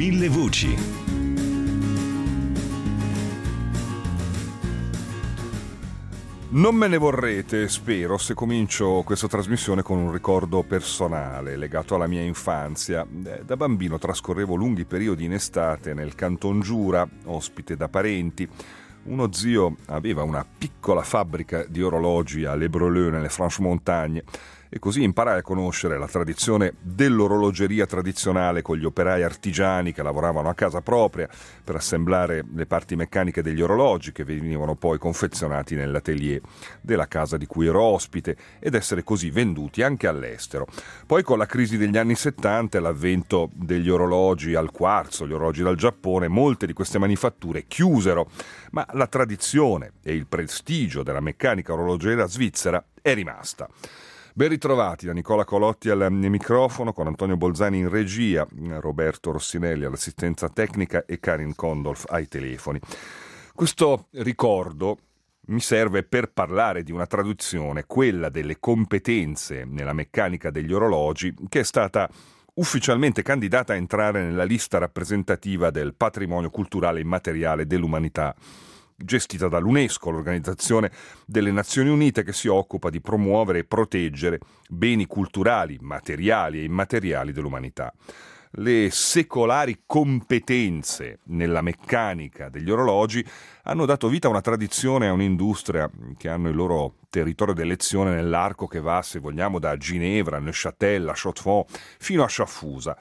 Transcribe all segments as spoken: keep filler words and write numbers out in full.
Mille voci. Non me ne vorrete, spero, se comincio questa trasmissione con un ricordo personale legato alla mia infanzia. Da bambino trascorrevo lunghi periodi in estate nel Canton Giura, ospite da parenti. Uno zio aveva una piccola fabbrica di orologi a Le Breleux, nelle Franche-Montagne, e così imparai a conoscere la tradizione dell'orologeria tradizionale con gli operai artigiani che lavoravano a casa propria per assemblare le parti meccaniche degli orologi che venivano poi confezionati nell'atelier della casa di cui ero ospite ed essere così venduti anche all'estero. Poi con la crisi degli anni settanta e l'avvento degli orologi al quarzo, gli orologi dal Giappone, molte di queste manifatture chiusero, ma la tradizione e il prestigio della meccanica orologiera svizzera è rimasta. Ben ritrovati da Nicola Colotti al microfono, con Antonio Bolzani in regia, Roberto Rossinelli all'assistenza tecnica e Karin Kondolf ai telefoni. Questo ricordo mi serve per parlare di una traduzione, quella delle competenze nella meccanica degli orologi, che è stata ufficialmente candidata a entrare nella lista rappresentativa del patrimonio culturale immateriale dell'umanità, gestita dall'UNESCO, l'Organizzazione delle Nazioni Unite che si occupa di promuovere e proteggere beni culturali, materiali e immateriali dell'umanità. Le secolari competenze nella meccanica degli orologi hanno dato vita a una tradizione e a un'industria che hanno il loro territorio d'elezione nell'arco che va, se vogliamo, da Ginevra, Neuchâtel, a Chaux-de-Fonds fino a Sciaffusa.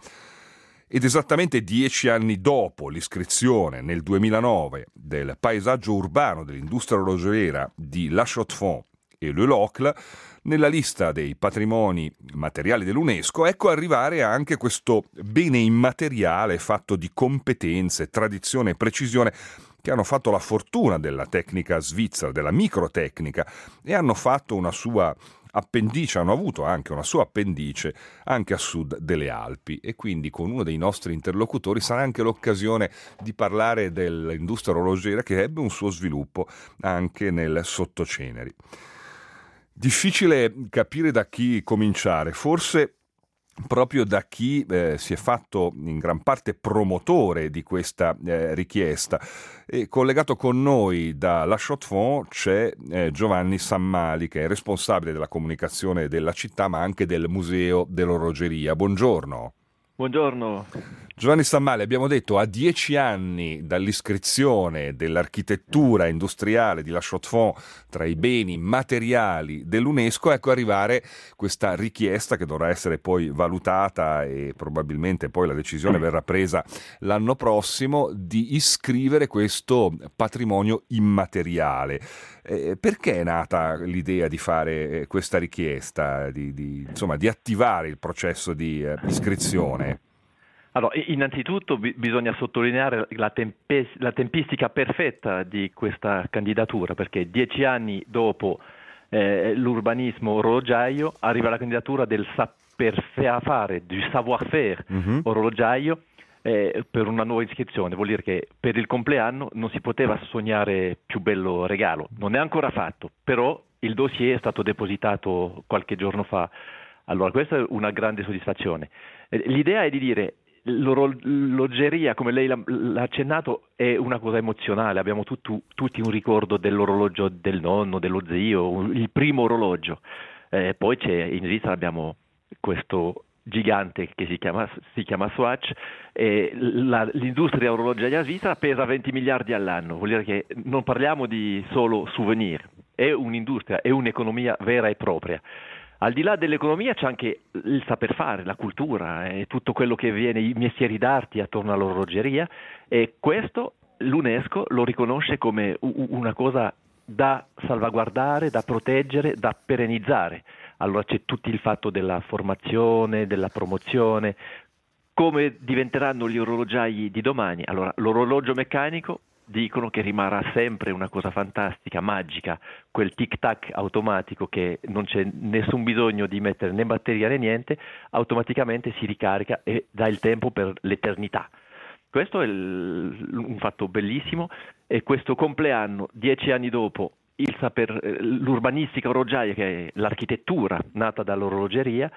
Ed esattamente dieci anni dopo l'iscrizione nel duemilanove del paesaggio urbano dell'industria orologiera di La Chaux-de-Fonds e Le Locle nella lista dei patrimoni materiali dell'UNESCO, ecco arrivare anche questo bene immateriale fatto di competenze, tradizione e precisione che hanno fatto la fortuna della tecnica svizzera, della microtecnica, e hanno fatto una sua appendice, hanno avuto anche una sua appendice anche a sud delle Alpi, e quindi con uno dei nostri interlocutori sarà anche l'occasione di parlare dell'industria orologiera che ebbe un suo sviluppo anche nel Sottoceneri. Difficile capire da chi cominciare, forse proprio da chi eh, si è fatto in gran parte promotore di questa eh, richiesta. E collegato con noi da La Chaux-de-Fonds c'è eh, Giovanni Sammali, che è responsabile della comunicazione della città ma anche del Museo dell'Orologeria. Buongiorno. Buongiorno. Giovanni Sammali, abbiamo detto a dieci anni dall'iscrizione dell'architettura industriale di La Chaux-de-Fonds tra i beni materiali dell'UNESCO, ecco arrivare questa richiesta che dovrà essere poi valutata e probabilmente poi la decisione verrà presa l'anno prossimo di iscrivere questo patrimonio immateriale. Eh, perché è nata l'idea di fare questa richiesta, di, di, insomma, di attivare il processo di eh, iscrizione? Allora, innanzitutto bi- bisogna sottolineare la, tempe- la tempistica perfetta di questa candidatura, perché dieci anni dopo eh, l'urbanismo orologiaio arriva la candidatura del saper fare, du savoir-faire mm-hmm. orologiaio eh, per una nuova iscrizione. Vuol dire che per il compleanno non si poteva sognare più bello regalo. Non è ancora fatto, però il dossier è stato depositato qualche giorno fa. Allora, questa è una grande soddisfazione. Eh, l'idea è di dire l'orologeria, come lei l'ha, l'ha accennato, è una cosa emozionale. Abbiamo tutto, tutti un ricordo dell'orologio del nonno, dello zio, un, il primo orologio. Eh, poi c'è, in Svizzera abbiamo questo gigante che si chiama, si chiama Swatch, e la, l'industria orologiaia svizzera pesa venti miliardi all'anno. Vuol dire che non parliamo di solo souvenir, è un'industria, è un'economia vera e propria. Al di là dell'economia c'è anche il saper fare, la cultura e tutto quello che viene, i mestieri d'arte attorno all'orologeria, e questo l'UNESCO lo riconosce come una cosa da salvaguardare, da proteggere, da perennizzare. Allora c'è tutto il fatto della formazione, della promozione, come diventeranno gli orologiai di domani. Allora l'orologio meccanico dicono che rimarrà sempre una cosa fantastica, magica, quel tic-tac automatico che non c'è nessun bisogno di mettere né batteria né niente, automaticamente si ricarica e dà il tempo per l'eternità. Questo è il, un fatto bellissimo, e questo compleanno, dieci anni dopo, il saper, l'urbanistica orologiaia, che è l'architettura nata dall'orologeria,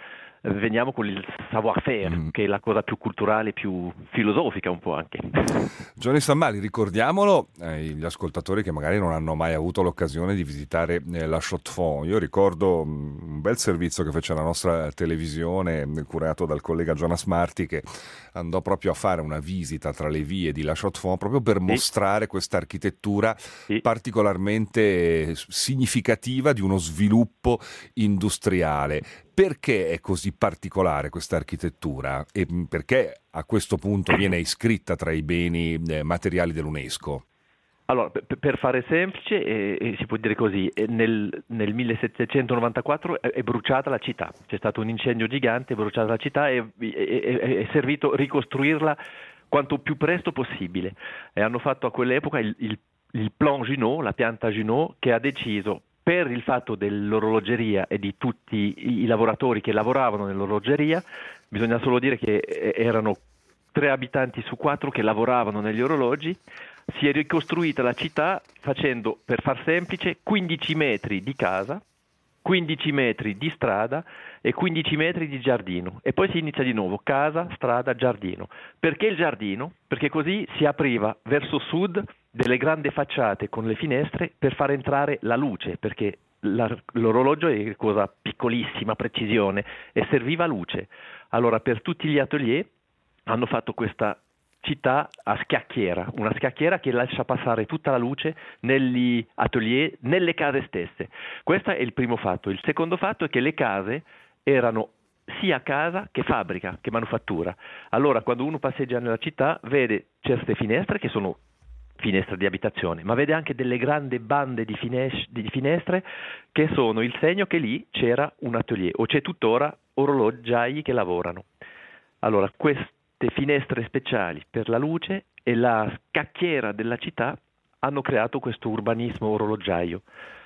veniamo con il savoir-faire, mm. che è la cosa più culturale, più filosofica un po' anche. Johnny Sammali, ricordiamolo agli eh, ascoltatori che magari non hanno mai avuto l'occasione di visitare eh, la Chaux-de-Fonds. Io ricordo un bel servizio che fece la nostra televisione, curato dal collega Jonas Marti, che andò proprio a fare una visita tra le vie di la Chaux-de-Fonds proprio per sì. mostrare questa architettura sì. particolarmente significativa di uno sviluppo industriale. Perché è così particolare questa architettura e perché a questo punto viene iscritta tra i beni eh, materiali dell'UNESCO? Allora, per, per fare semplice, eh, eh, si può dire così, eh, nel, nel millesettecentonovantaquattro è, è bruciata la città, c'è stato un incendio gigante, è bruciata la città e è, è, è servito ricostruirla quanto più presto possibile. E hanno fatto a quell'epoca il, il, il plan Junot, la pianta Junot, che ha deciso, per il fatto dell'orologeria e di tutti i lavoratori che lavoravano nell'orologeria, bisogna solo dire che erano tre abitanti su quattro che lavoravano negli orologi, si è ricostruita la città facendo, per far semplice, quindici metri di casa, quindici metri di strada e quindici metri di giardino. E poi si inizia di nuovo, casa, strada, giardino. Perché il giardino? Perché così si apriva verso sud delle grandi facciate con le finestre per far entrare la luce, perché la, l'orologio è cosa piccolissima, precisione, e serviva luce. Allora per tutti gli atelier hanno fatto questa città a scacchiera, una scacchiera che lascia passare tutta la luce negli atelier, nelle case stesse. Questo è il primo fatto. Il secondo fatto è che le case erano sia casa che fabbrica, che manufattura. Allora quando uno passeggia nella città vede certe finestre che sono finestre di abitazione, ma vede anche delle grandi bande di, fines- di finestre che sono il segno che lì c'era un atelier o c'è tuttora orologiai che lavorano. Allora queste finestre speciali per la luce e la scacchiera della città hanno creato questo urbanismo orologiaio.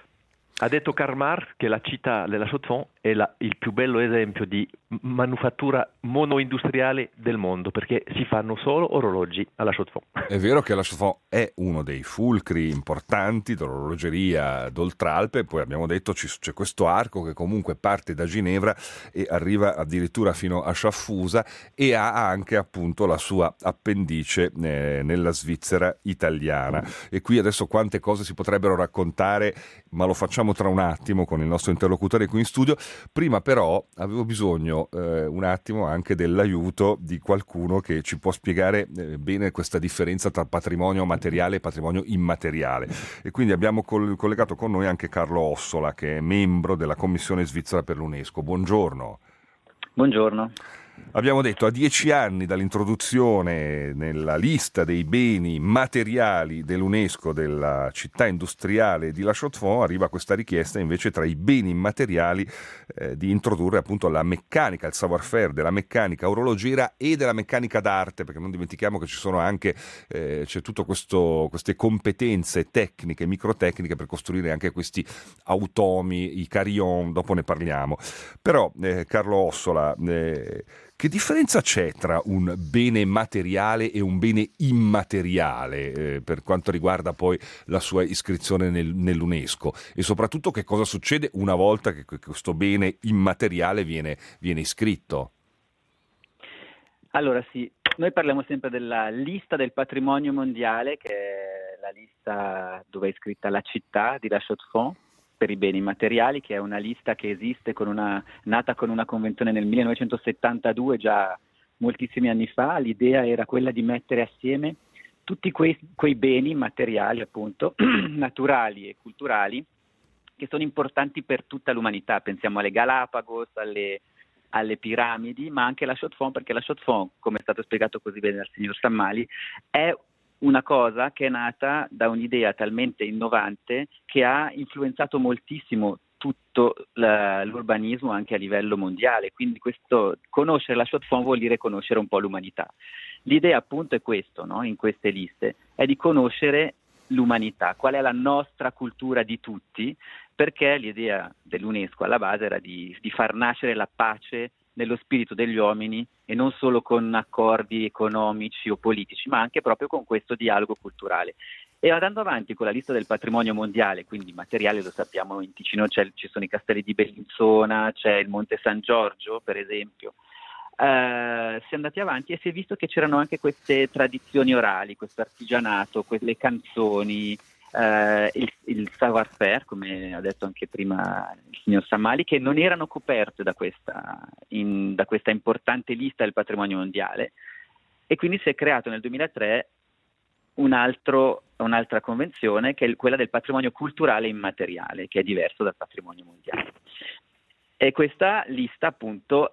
Ha detto Karl Marx che la città della Chaux-de-Fonds è la, il più bello esempio di manufattura monoindustriale del mondo, perché si fanno solo orologi alla Chaux-de-Fonds. È vero che la Chaux-de-Fonds è uno dei fulcri importanti dell'orologeria d'Oltralpe, poi abbiamo detto c'è questo arco che comunque parte da Ginevra e arriva addirittura fino a Sciaffusa e ha anche appunto la sua appendice eh, nella Svizzera italiana. E qui adesso quante cose si potrebbero raccontare, ma lo facciamo tra un attimo con il nostro interlocutore qui in studio. Prima però avevo bisogno eh, un attimo anche dell'aiuto di qualcuno che ci può spiegare eh, bene questa differenza tra patrimonio materiale e patrimonio immateriale, e quindi abbiamo col- collegato con noi anche Carlo Ossola, che è membro della Commissione Svizzera per l'UNESCO. Buongiorno. Buongiorno. Abbiamo detto a dieci anni dall'introduzione nella lista dei beni materiali dell'UNESCO della città industriale di La Chaux-de-Fonds arriva questa richiesta invece tra i beni immateriali eh, di introdurre appunto la meccanica, il savoir-faire della meccanica orologiera e della meccanica d'arte, perché non dimentichiamo che ci sono anche eh, c'è tutto questo queste competenze tecniche, microtecniche per costruire anche questi automi, i carillon, dopo ne parliamo. Però eh, Carlo Ossola, eh, che differenza c'è tra un bene materiale e un bene immateriale eh, per quanto riguarda poi la sua iscrizione nel, nell'UNESCO, e soprattutto che cosa succede una volta che questo bene immateriale viene, viene iscritto? Allora sì, noi parliamo sempre della lista del patrimonio mondiale, che è la lista dove è iscritta la città di La Chaux-de-Fonds per i beni materiali, che è una lista che esiste con una, nata con una convenzione nel millenovecentosettantadue, già moltissimi anni fa. L'idea era quella di mettere assieme tutti quei, quei beni materiali, appunto, naturali e culturali, che sono importanti per tutta l'umanità. Pensiamo alle Galapagos, alle, alle piramidi, ma anche la Chaux-de-Fonds, perché la Chaux-de-Fonds, come è stato spiegato così bene dal signor Sammali, è una cosa che è nata da un'idea talmente innovante che ha influenzato moltissimo tutto la, l'urbanismo anche a livello mondiale. Quindi questo, conoscere la Chaux-de-Fonds vuol dire conoscere un po' l'umanità. L'idea appunto è questo, no? In queste liste, è di conoscere l'umanità, qual è la nostra cultura di tutti, perché l'idea dell'UNESCO alla base era di, di far nascere la pace nello spirito degli uomini, e non solo con accordi economici o politici, ma anche proprio con questo dialogo culturale. E andando avanti con la lista del patrimonio mondiale, quindi materiali, lo sappiamo, in Ticino c'è, ci sono i castelli di Bellinzona, c'è il Monte San Giorgio, per esempio. Uh, si è andati avanti e si è visto che c'erano anche queste tradizioni orali, questo artigianato, quelle canzoni, uh, il, il savoir-faire, come ha detto anche prima il signor Sammali, che non erano coperte da questa, in, da questa importante lista del patrimonio mondiale, e quindi si è creato nel duemilatré un altro, un'altra convenzione, che è quella del patrimonio culturale immateriale, che è diverso dal patrimonio mondiale. E questa lista appunto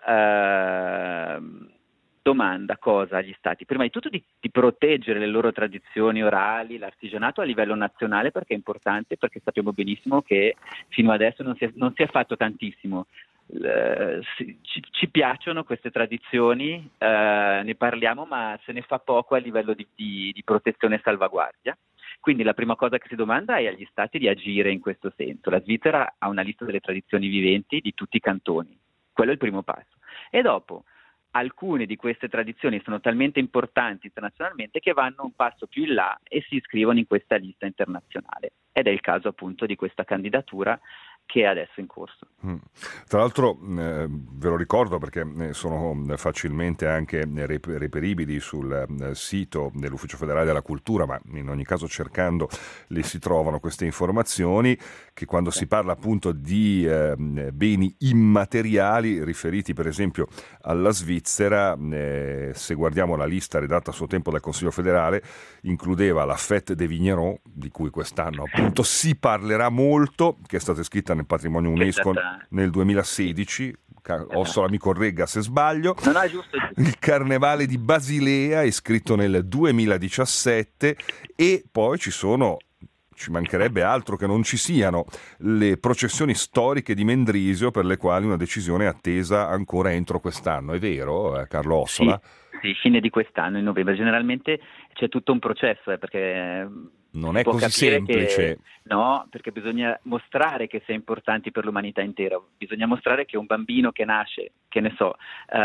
eh, domanda cosa agli stati? Prima di tutto di, di proteggere le loro tradizioni orali, l'artigianato a livello nazionale, perché è importante, perché sappiamo benissimo che fino adesso non si è, non si è fatto tantissimo. Eh, ci, ci piacciono queste tradizioni, eh, ne parliamo, ma se ne fa poco a livello di, di, di protezione e salvaguardia. Quindi la prima cosa che si domanda è agli stati di agire in questo senso. La Svizzera ha una lista delle tradizioni viventi di tutti i cantoni, quello è il primo passo. E dopo, alcune di queste tradizioni sono talmente importanti internazionalmente che vanno un passo più in là e si iscrivono in questa lista internazionale. Ed è il caso appunto di questa candidatura che è adesso in corso. Mm. Tra l'altro eh, ve lo ricordo perché sono facilmente anche reperibili sul eh, sito dell'Ufficio Federale della Cultura, ma in ogni caso cercando lì si trovano queste informazioni, che quando si parla appunto di eh, beni immateriali riferiti per esempio alla Svizzera, eh, se guardiamo la lista redatta a suo tempo dal Consiglio Federale, includeva la Fête des Vignerons, di cui quest'anno appunto si parlerà molto, che è stata scritta nel patrimonio UNESCO nel duemilasedici, Ossola mi corregga se sbaglio. No, no, è giusto, è giusto. Il Carnevale di Basilea è scritto nel duemiladiciassette, e poi ci sono, ci mancherebbe altro che non ci siano, le processioni storiche di Mendrisio, per le quali una decisione è attesa ancora entro quest'anno. È vero, eh, Carlo Ossola? Sì, sì, fine di quest'anno, in novembre. Generalmente c'è tutto un processo, eh, perché non è così semplice. Che, no, perché bisogna mostrare che si è importanti per l'umanità intera. Bisogna mostrare che un bambino che nasce, che ne so, uh,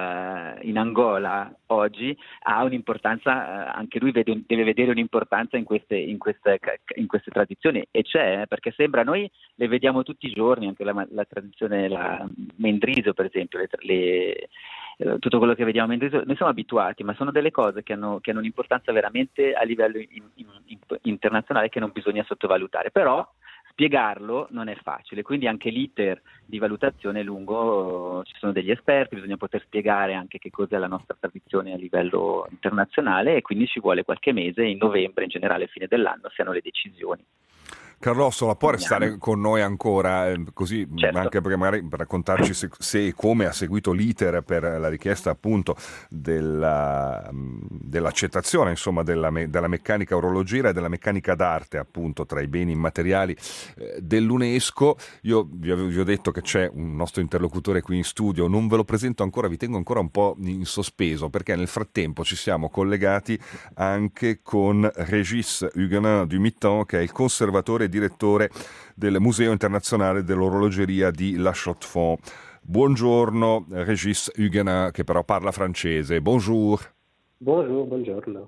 in Angola oggi ha un'importanza, uh, anche lui vede, deve vedere un'importanza in queste, in, queste, in queste tradizioni, e c'è, eh, perché sembra, noi le vediamo tutti i giorni, anche la, la tradizione, la Mendrisio per esempio, le, le, tutto quello che vediamo a Mendrisio, noi siamo abituati, ma sono delle cose che hanno, che hanno un'importanza veramente a livello in, in, in, internazionale, che non bisogna sottovalutare, però spiegarlo non è facile, quindi anche l'iter di valutazione è lungo, ci sono degli esperti, bisogna poter spiegare anche che cos'è la nostra tradizione a livello internazionale, e quindi ci vuole qualche mese, in novembre in generale, fine dell'anno, si hanno le decisioni. Carlo Ossola, può restare con noi ancora, eh, così, certo, anche perché magari per raccontarci se, se e come ha seguito l'iter per la richiesta appunto della, dell'accettazione insomma della, me, della meccanica orologiera e della meccanica d'arte appunto tra i beni immateriali eh, dell'UNESCO. Io vi, avevo, vi ho detto che c'è un nostro interlocutore qui in studio, non ve lo presento ancora, vi tengo ancora un po' in sospeso perché nel frattempo ci siamo collegati anche con Régis Huguenin du Mitton, che è il conservatore direttore del Museo Internazionale dell'Orologeria di La Chaux-de-Fonds. Buongiorno Régis Huguenin, che però parla francese. Bonjour. Bonjour, buongiorno.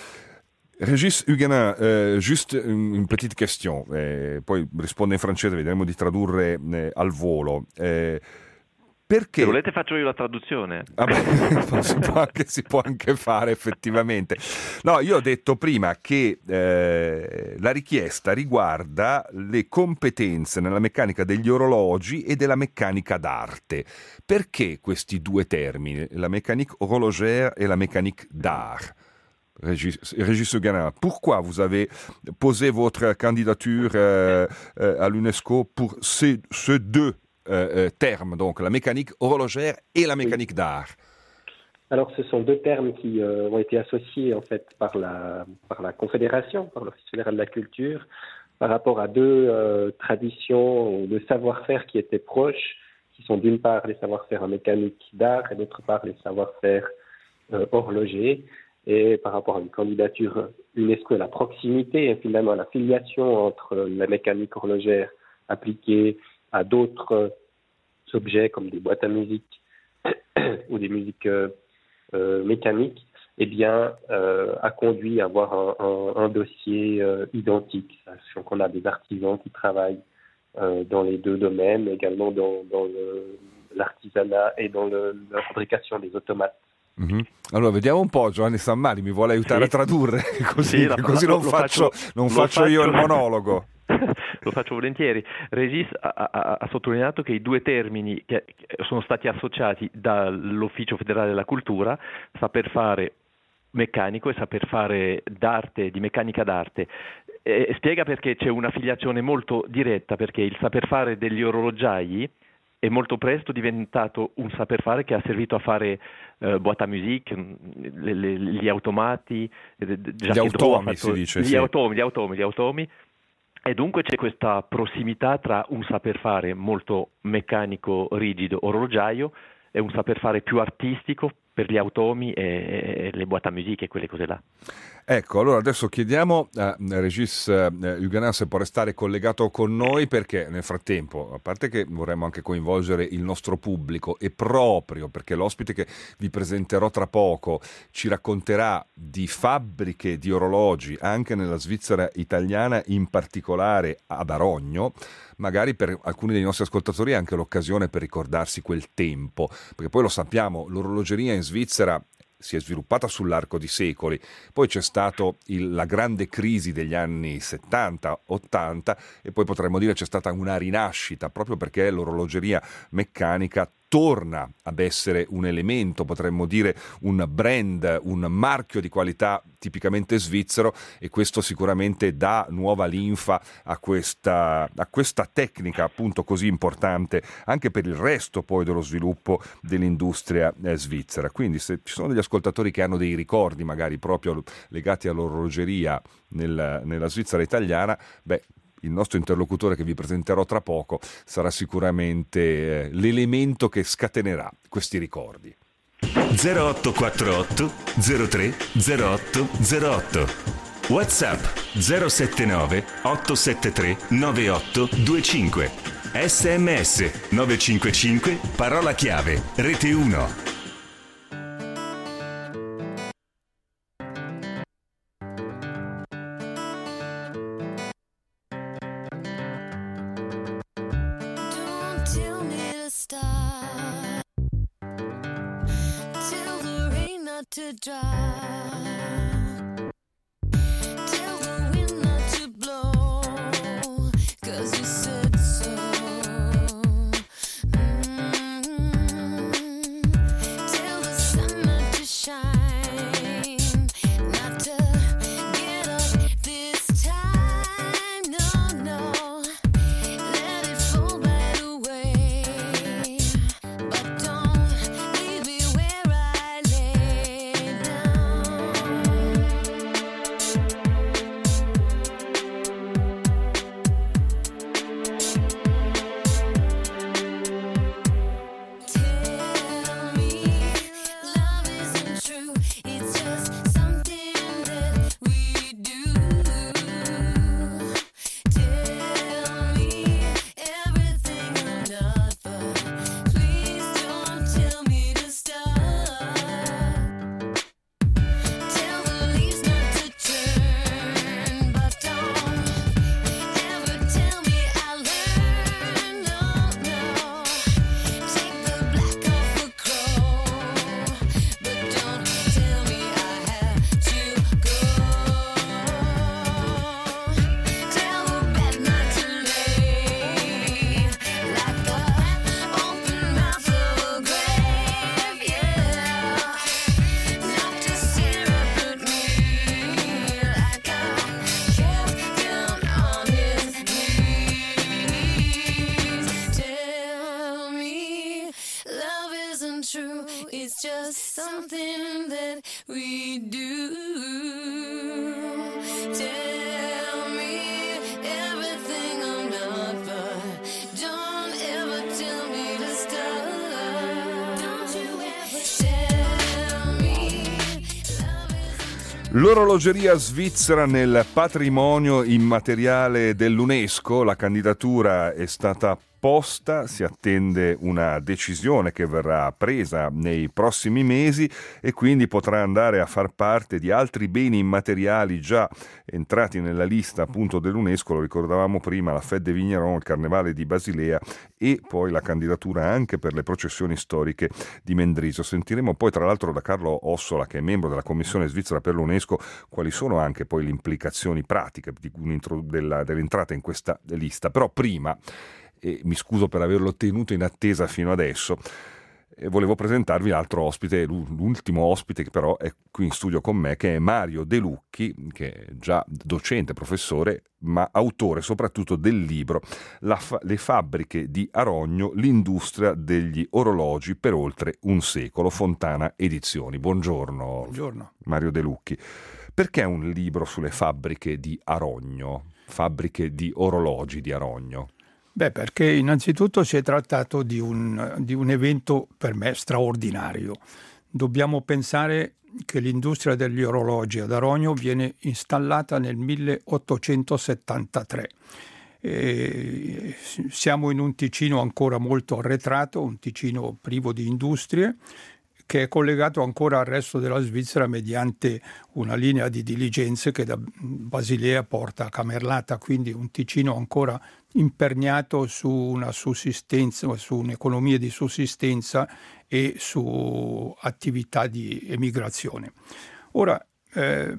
Régis Huguenin, euh, juste une, une petite question, eh, poi risponde in francese, vedremo di tradurre eh, al volo. Eh, Perché? Se volete faccio io la traduzione. Ah beh, si, può anche, si può anche fare effettivamente. No, io ho detto prima che eh, la richiesta riguarda le competenze nella meccanica degli orologi e della meccanica d'arte. Perché questi due termini, la mécanique horlogère et la mécanique d'art? Régis, Régis Huguenin, pourquoi vous avez posé votre candidature euh, euh, à l'UNESCO pour ces, ces deux Euh, termes, donc la mécanique horlogère et la mécanique oui. d'art? Alors, ce sont deux termes qui euh, ont été associés en fait par la, par la Confédération, par l'Office fédéral de la culture, par rapport à deux euh, traditions de savoir-faire qui étaient proches, qui sont d'une part les savoir-faire en mécanique d'art et d'autre part les savoir-faire euh, horlogers. Et par rapport à une candidature UNESCO et la proximité et finalement la filiation entre la mécanique horlogère appliquée à d'autres objets comme des boîtes à musique ou des musiques euh, euh, mécaniques, eh bien, euh, a conduit à avoir un, un, un dossier euh, identique, sachant qu'on a des artisans qui travaillent euh, dans les deux domaines, également dans, dans le, l'artisanat e dans le, la fabbricazione dei automates. Mm-hmm. Allora vediamo un po', Giovanni Sammari mi vuole aiutare sì. a tradurre, così, sì, la, così lo, non lo faccio, faccio, non lo faccio faccio io il monologo. Lo faccio volentieri. Regis ha, ha, ha sottolineato che i due termini che sono stati associati dall'Ufficio Federale della Cultura, saper fare meccanico e saper fare d'arte, di meccanica d'arte, e spiega perché c'è una filiazione molto diretta, perché il saper fare degli orologiai è molto presto diventato un saper fare che ha servito a fare uh, boîte à musique, le, le, gli automati, gli automi fatto, si dice, gli sì. automi, gli automi, gli automi. E dunque c'è questa prossimità tra un saper fare molto meccanico, rigido, orologiaio, e un saper fare più artistico per gli automi e, e le boîte à musique e quelle cose là. Ecco, allora adesso chiediamo a Regis Huguenin se può restare collegato con noi, perché nel frattempo, a parte che vorremmo anche coinvolgere il nostro pubblico, e proprio perché l'ospite che vi presenterò tra poco ci racconterà di fabbriche di orologi anche nella Svizzera italiana, in particolare ad Arogno, magari per alcuni dei nostri ascoltatori è anche l'occasione per ricordarsi quel tempo, perché poi lo sappiamo, l'orologeria in Svizzera si è sviluppata sull'arco di secoli, poi c'è stata la grande crisi degli anni settanta ottanta e poi potremmo dire c'è stata una rinascita, proprio perché l'orologeria meccanica torna ad essere un elemento, potremmo dire un brand, un marchio di qualità tipicamente svizzero, e questo sicuramente dà nuova linfa a questa, a questa tecnica appunto così importante anche per il resto poi dello sviluppo dell'industria eh, svizzera. Quindi se ci sono degli ascoltatori che hanno dei ricordi magari proprio legati all'orologeria nel, nella Svizzera italiana, beh, il nostro interlocutore che vi presenterò tra poco sarà sicuramente eh, l'elemento che scatenerà questi ricordi. zero otto quattro otto zero tre zero otto zero otto WhatsApp zero sette nove otto sette tre nove otto due cinque S M S nove cinque cinque parola chiave Rete uno. To dry, tell the wind not to blow, 'cause you said so. Mm-hmm. Tell the sun not to shine, not to get up this time, no, no, let it fall right away, but don't leave me where I lay down. Tell me love isn't true, it's just something that we do. Tell me everything I'm not, but please don't tell me to stop. Tell the leaves not to turn, but don't ever tell me I learned. No, no. Take the black off a crow, but don't tell me I have to go. Tell the bed not to lay like the open mouth of a grave, yeah. Not to stare up at me like I'm kept down on his knees. Tell me love isn't true, it's just something that we do. Tell me everything I'm not, but don't ever tell me to stop. Don't you ever tell me love isn't true. L'orologeria svizzera nel patrimonio immateriale dell'UNESCO, la candidatura è stata risposta, si attende una decisione che verrà presa nei prossimi mesi e quindi potrà andare a far parte di altri beni immateriali già entrati nella lista appunto dell'UNESCO. Lo ricordavamo prima, la Fête des Vignerons, il Carnevale di Basilea e poi la candidatura anche per le processioni storiche di Mendrisio. Sentiremo poi tra l'altro da Carlo Ossola, che è membro della Commissione Svizzera per l'UNESCO, quali sono anche poi le implicazioni pratiche di della, dell'entrata in questa lista. Però prima, e mi scuso per averlo tenuto in attesa fino adesso, e volevo presentarvi l'altro ospite, l'ultimo ospite che però è qui in studio con me, che è Mario De Lucchi, che è già docente, professore, ma autore soprattutto del libro La fa- Le fabbriche di Arogno, l'industria degli orologi per oltre un secolo, Fontana Edizioni. Buongiorno. Buongiorno. Mario De Lucchi. Perché un libro sulle fabbriche di Arogno, fabbriche di orologi di Arogno? Beh, perché innanzitutto si è trattato di un, di un evento per me straordinario. Dobbiamo pensare che l'industria degli orologi ad Arogno viene installata nel milleottocentosettantatré. E siamo in un Ticino ancora molto arretrato, un Ticino privo di industrie, che è collegato ancora al resto della Svizzera mediante una linea di diligenze che da Basilea porta a Camerlata, quindi un Ticino ancora imperniato su una sussistenza, su un'economia di sussistenza e su attività di emigrazione. Ora, eh,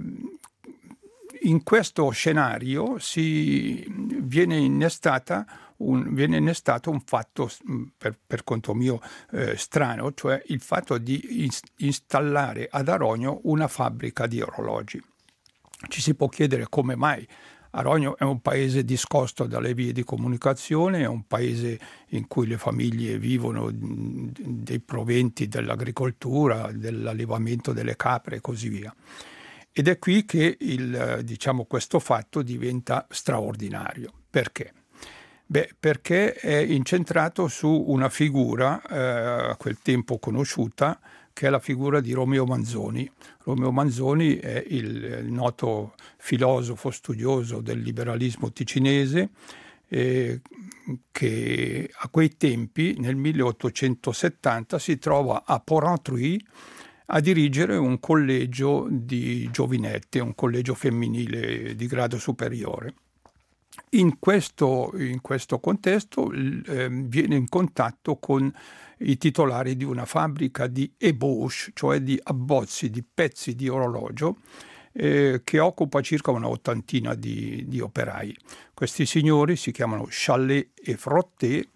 in questo scenario si viene innestata Un, viene innestato un fatto per, per conto mio eh, strano, cioè il fatto di in, installare ad Arogno una fabbrica di orologi. Ci si può chiedere come mai. Arogno è un paese discosto dalle vie di comunicazione, è un paese in cui le famiglie vivono dei proventi dell'agricoltura, dell'allevamento delle capre e così via. Ed è qui che il, diciamo, questo fatto diventa straordinario. Perché? Beh, perché è incentrato su una figura eh, a quel tempo conosciuta, che è la figura di Romeo Manzoni. Romeo Manzoni è il, il noto filosofo studioso del liberalismo ticinese, eh, che a quei tempi, nel milleottocentosettanta, si trova a Porrentruy a dirigere un collegio di giovinette, un collegio femminile di grado superiore. In questo, in questo contesto eh, viene in contatto con i titolari di una fabbrica di ébauche, cioè di abbozzi, di pezzi di orologio, eh, che occupa circa una ottantina di, di operai. Questi signori si chiamano Challet e Frotté,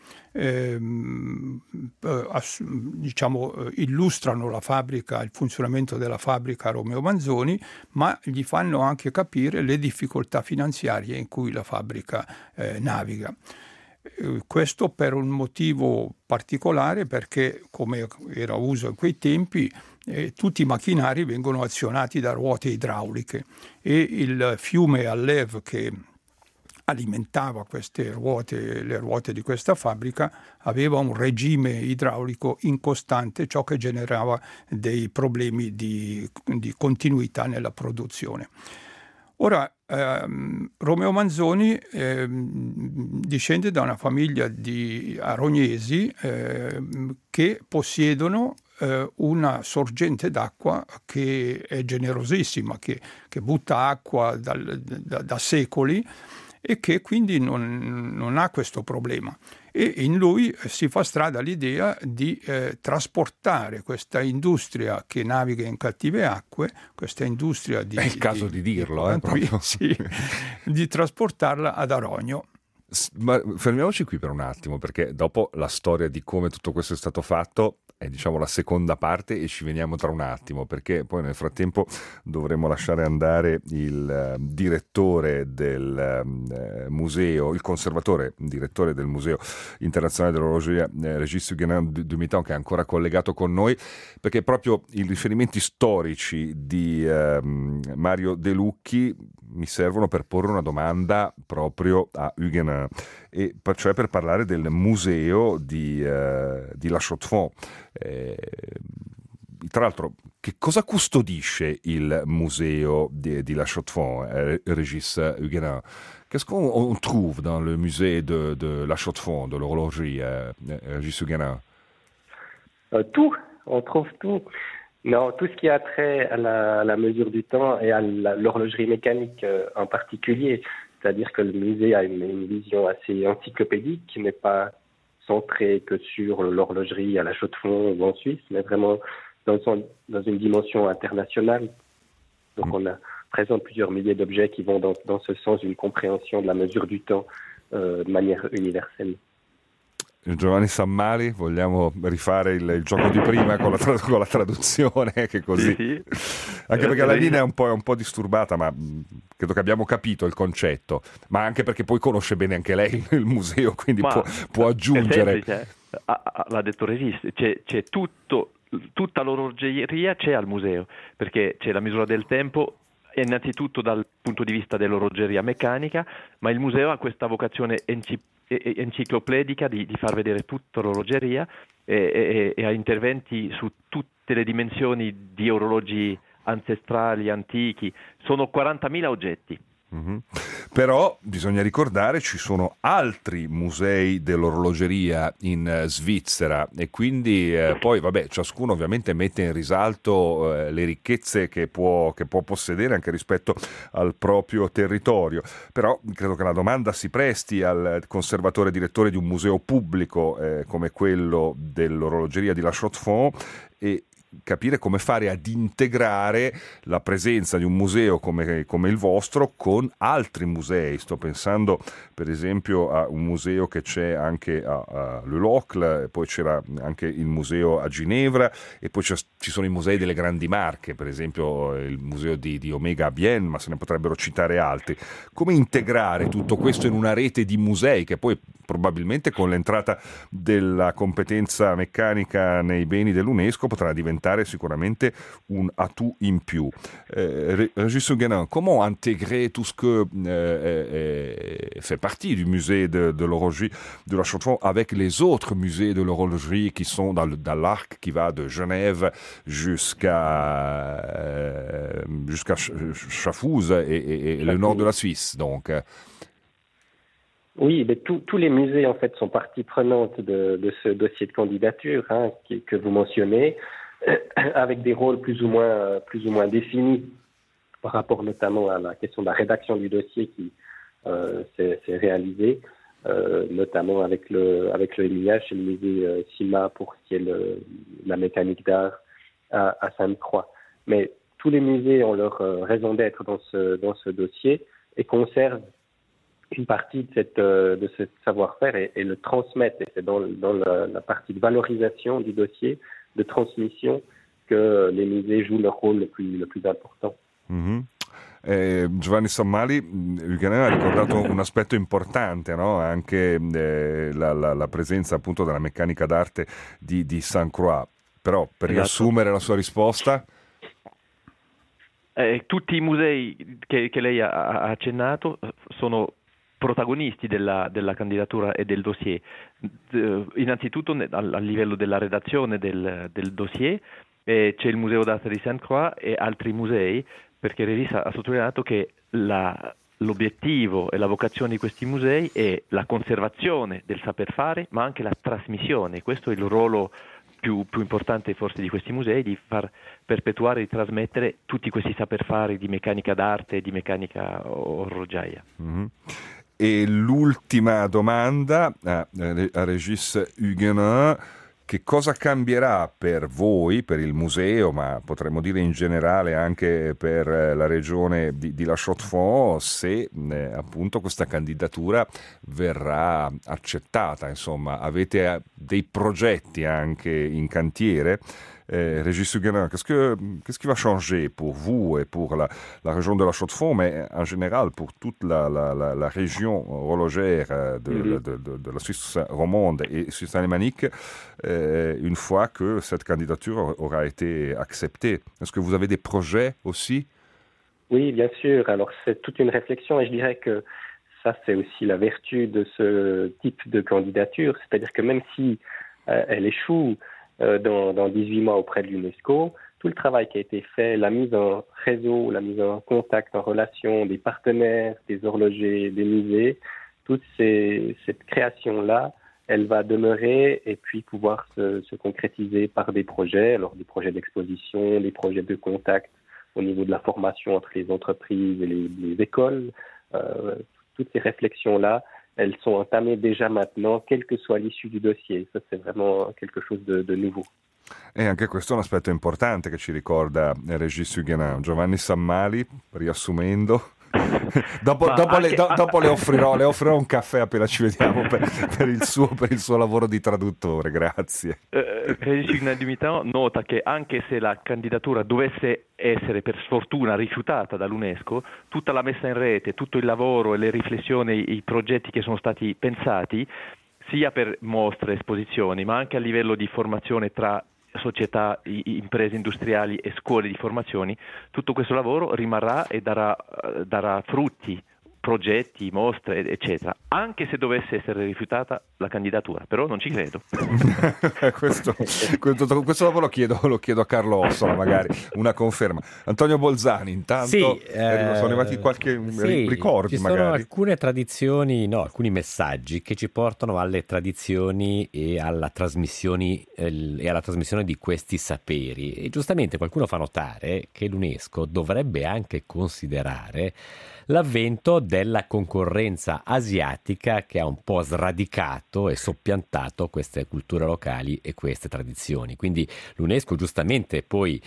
ehm, ass- diciamo, illustrano la fabbrica, il funzionamento della fabbrica a Romeo Manzoni, ma gli fanno anche capire le difficoltà finanziarie in cui la fabbrica eh, naviga. Eh, questo per un motivo particolare, perché, come era uso in quei tempi, eh, tutti i macchinari vengono azionati da ruote idrauliche e il fiume a leve che alimentava queste ruote, le ruote di questa fabbrica, aveva un regime idraulico incostante, ciò che generava dei problemi di, di continuità nella produzione. Ora, ehm, Romeo Manzoni ehm, discende da una famiglia di arognesi ehm, che possiedono eh, una sorgente d'acqua che è generosissima, che, che butta acqua dal, da, da secoli, e che quindi non, non ha questo problema. E in lui si fa strada l'idea di eh, trasportare questa industria che naviga in cattive acque, questa industria di... È il caso di, di dirlo, di, eh, proprio. sì, di trasportarla ad Arogno. Ma fermiamoci qui per un attimo, perché dopo la storia di come tutto questo è stato fatto è, diciamo, la seconda parte e ci veniamo tra un attimo, perché poi nel frattempo dovremo lasciare andare il uh, direttore del uh, museo, il conservatore, direttore del Museo Internazionale dell'Orologeria, eh, Regis Huguenin du Mitton, che è ancora collegato con noi, perché proprio i riferimenti storici di uh, Mario De Lucchi mi servono per porre una domanda proprio a Huguenin, e per, cioè per parlare del museo di, uh, di La Chaux-de-Fonds. Eh, tra l'altro, che cosa custodisce il museo di, di La Chaux-de-Fonds, eh, Régis Huguenin? Qu'est-ce qu'on trouve dans le musée de, de La Chaux-de-Fonds, de l'horlogerie, euh, Régis Huguenin? Euh, tout, on trouve tout. Non, tout ce qui a trait à la, à la mesure du temps et à la- l'horlogerie mécanique euh, en particulier. C'est-à-dire que le musée a une, une vision assez encyclopédique qui n'est pas centrée que sur l'horlogerie à La Chaux-de-Fonds ou en Suisse, mais vraiment dans, son- dans une dimension internationale. Donc on a présente plusieurs milliers d'objets qui vont dans, dans ce sens d'une compréhension de la mesure du temps euh, de manière universelle. Giovanni Sammali, vogliamo rifare il, il gioco di prima con la, tra- con la traduzione, che così. Sì, sì. Anche perché la Eh, linea è un, po', è un po' disturbata, ma mh, credo che abbiamo capito il concetto. Ma anche perché poi conosce bene anche lei il museo, quindi Ma può, può è aggiungere. semplice, eh. Ah, ah, l'ha detto Regis, c'è, c'è tutto, tutta l'orologeria c'è al museo, perché c'è la misura del tempo, innanzitutto dal punto di vista dell'orologeria meccanica, ma il museo ha questa vocazione enci- e- e- enciclopedica di, di far vedere tutta l'orologeria e, e- e ha interventi su tutte le dimensioni di orologi ancestrali, antichi, sono quarantamila oggetti. Mhm. Però bisogna ricordare ci sono altri musei dell'orologeria in eh, Svizzera e quindi eh, poi vabbè ciascuno ovviamente mette in risalto eh, le ricchezze che può, che può possedere anche rispetto al proprio territorio, però credo che la domanda si presti al conservatore direttore di un museo pubblico eh, come quello dell'orologeria di La Chaux-de-Fonds e capire come fare ad integrare la presenza di un museo come, come il vostro con altri musei. Sto pensando per esempio a un museo che c'è anche a, a Le Locle, poi c'era anche il museo a Ginevra e poi c'è, ci sono i musei delle grandi marche, per esempio il museo di, di Omega a Bienne, ma se ne potrebbero citare altri. Come integrare tutto questo in una rete di musei che poi probabilmente con l'entrata della competenza meccanica nei beni dell'UNESCO potrà diventare sicuramente un atout in più. Euh, Régis Huguenin, comment intégrer tout ce que euh, fait partie du musée de, de l'horlogerie de la Chaux-de-Fonds avec les autres musées de l'horlogerie qui sont dans, le, dans l'arc qui va de Genève jusqu'à euh, jusqu'à Schaffhouse et, et, et le nord de la Suisse, donc. Oui, mais tous tous les musées en fait sont partie prenante de, de ce dossier de candidature hein, qui, que vous mentionnez, avec des rôles plus ou moins plus ou moins définis par rapport notamment à la question de la rédaction du dossier qui euh, s'est, s'est réalisée, euh, notamment avec le avec le M I H et le musée euh, CIMA pour ce qui est le, la mécanique d'art à, à Sainte-Croix. Mais tous les musées ont leur euh, raison d'être dans ce dans ce dossier et conservent une partie de, cette, de ce savoir-faire et, et le transmettre. Et c'est dans, dans la, la partie de valorisation du dossier, de transmission, que les musées jouent leur rôle le plus, le plus important. Mm-hmm. Eh, Giovanni Sammali, Huguenin ha ricordato un aspetto importante, no? Anche eh, la, la, la presenza appunto della meccanica d'arte di, di Sainte-Croix. Però per Esatto. riassumere la sua risposta... Eh, tutti i musei che, che lei ha, ha accennato sono protagonisti della, della candidatura e del dossier. D- innanzitutto ne- al, a livello della redazione del, del dossier eh, c'è il Museo d'arte di Sainte-Croix e altri musei, perché Regis ha sottolineato che la, l'obiettivo e la vocazione di questi musei è la conservazione del saper fare, ma anche la trasmissione. Questo è il ruolo più, più importante forse di questi musei, di far perpetuare, di trasmettere tutti questi saper fare di meccanica d'arte e di meccanica orologiaia. Mm-hmm. E l'ultima domanda a, a Régis Huguenin: che cosa cambierà per voi, per il museo, ma potremmo dire in generale anche per la regione di, di La Chaux-de-Fonds, se eh, appunto questa candidatura verrà accettata? Insomma, avete dei progetti anche in cantiere? Eh, Régis Huguenin, qu'est-ce, que, qu'est-ce qui va changer pour vous et pour la, la région de la Chaux-de-Fonds, mais en général pour toute la, la, la, la région horlogère de, mm-hmm. de, de, de la Suisse romande et suisse alémanique, euh, une fois que cette candidature aura été acceptée? Est-ce que vous avez des projets aussi? Oui, bien sûr. Alors c'est toute une réflexion et je dirais que ça c'est aussi la vertu de ce type de candidature, c'est-à-dire que même si euh, elle échoue, euh, dans, dans dix-huit mois auprès de l'UNESCO. Tout le travail qui a été fait, la mise en réseau, la mise en contact, en relation des partenaires, des horlogers, des musées, toute ces, cette création-là, elle va demeurer et puis pouvoir se, se concrétiser par des projets, alors des projets d'exposition, des projets de contact au niveau de la formation entre les entreprises et les, les écoles. Euh, toutes ces réflexions-là, elles sont entamées déjà maintenant, quelle que soit l'issue du dossier. Ça, c'est vraiment quelque chose de, de nouveau. E anche questo è un aspetto importante che ci ricorda Régis Huguenin. Giovanni Sammali, riassumendo, dopo, dopo, anche, le, do, dopo le, offrirò, le offrirò un caffè appena ci vediamo per, per, il, suo, per il suo lavoro di traduttore, grazie. Eh, Régis Huguenin du Mittan nota che anche se la candidatura dovesse essere per sfortuna rifiutata dall'UNESCO, tutta la messa in rete, tutto il lavoro e le riflessioni, i progetti che sono stati pensati sia per mostre, esposizioni, ma anche a livello di formazione tra società, imprese industriali e scuole di formazioni, tutto questo lavoro rimarrà e darà, darà frutti, progetti, mostre, eccetera, anche se dovesse essere rifiutata la candidatura, però non ci credo. questo, questo, questo dopo lo chiedo, lo chiedo a Carlo Ossola, magari una conferma. Antonio Bolzani, intanto sì, eh, sono arrivati qualche sì, ricordi, ci sono magari. alcune tradizioni, no, alcuni messaggi che ci portano alle tradizioni e alla trasmissioni eh, e alla trasmissione di questi saperi. E giustamente qualcuno fa notare che l'UNESCO dovrebbe anche considerare l'avvento della concorrenza asiatica che ha un po' sradicato e soppiantato queste culture locali e queste tradizioni. Quindi l'UNESCO giustamente poi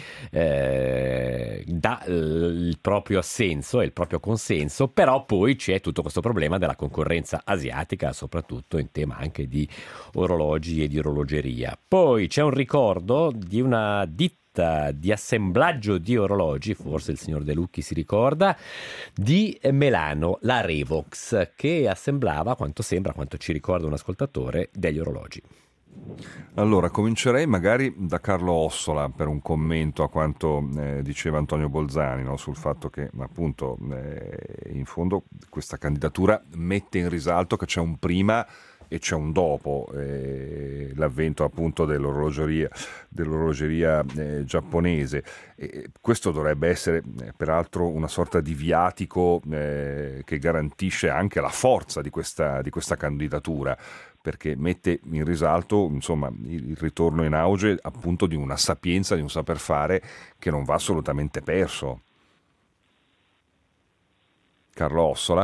eh, dà il proprio assenso e il proprio consenso, però poi c'è tutto questo problema della concorrenza asiatica, soprattutto in tema anche di orologi e di orologeria. Poi c'è un ricordo di una ditta di assemblaggio di orologi, forse il signor De Lucchi si ricorda, di Melano, la Revox, che assemblava, quanto sembra, quanto ci ricorda un ascoltatore, degli orologi. Allora, comincerei magari da Carlo Ossola per un commento a quanto eh, diceva Antonio Bolzani, no? Sul fatto che appunto eh, in fondo questa candidatura mette in risalto che c'è un prima e c'è un dopo eh, l'avvento appunto dell'orologeria, dell'orologeria eh, giapponese. E questo dovrebbe essere eh, peraltro una sorta di viatico eh, che garantisce anche la forza di questa, di questa candidatura, perché mette in risalto insomma il ritorno in auge appunto di una sapienza, di un saper fare che non va assolutamente perso. Carlo Ossola?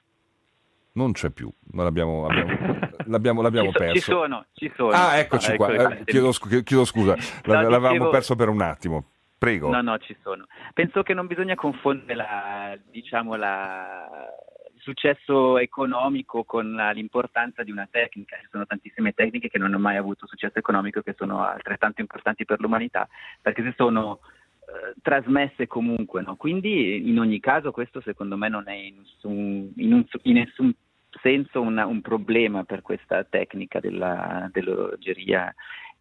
Non c'è più, non l'abbiamo, abbiamo, l'abbiamo, l'abbiamo ci so, perso. Ci sono, ci sono. Ah, eccoci ah, qua, ecco, eh, chiedo, chiedo scusa, no, l'avevamo dicevo... perso per un attimo. Prego. No, no, ci sono. Penso che non bisogna confondere la, diciamo, la, il successo economico con la, l'importanza di una tecnica. Ci sono tantissime tecniche che non hanno mai avuto successo economico, che sono altrettanto importanti per l'umanità, perché se sono eh, trasmesse comunque, no? Quindi in ogni caso questo secondo me non è in nessun, in un, in nessun senso una, un problema per questa tecnica della, dell'orologeria.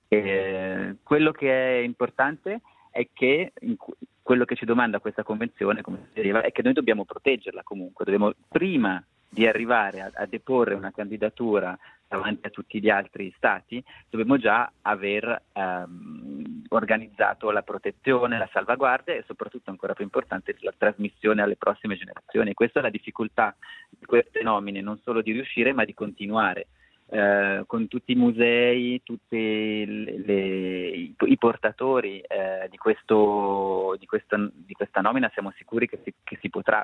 Eh, quello che è importante è che in, quello che ci domanda questa convenzione, come si diceva, è che noi dobbiamo proteggerla comunque, dobbiamo prima di arrivare a, a deporre una candidatura davanti a tutti gli altri stati, dobbiamo già aver ehm, organizzato la protezione, la salvaguardia e soprattutto, ancora più importante, la trasmissione alle prossime generazioni. Questa è la difficoltà di queste nomine, non solo di riuscire ma di continuare. Eh, con tutti i musei, tutti le, le, i, i portatori eh, di, questo, di, questa, di questa nomina, siamo sicuri che si, che si potrà.